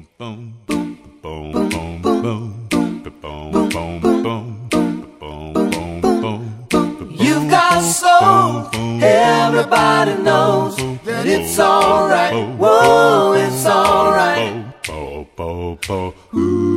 You've got soul, everybody knows that it's alright. Whoa, it's alright.